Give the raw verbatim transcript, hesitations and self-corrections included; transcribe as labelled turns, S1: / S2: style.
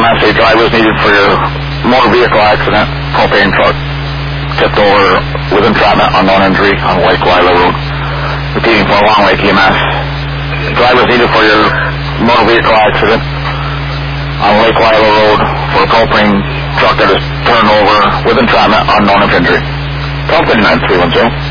S1: S A drivers needed for your motor vehicle accident. Propane truck tipped over with entrapment, unknown injury on Lake Lila Road. Repeating for Long Lake E M S. Drivers needed for your motor vehicle accident on Lake Lila Road for a propane truck that is turned over with entrapment, unknown injury. twelve thirty-nine three one zero.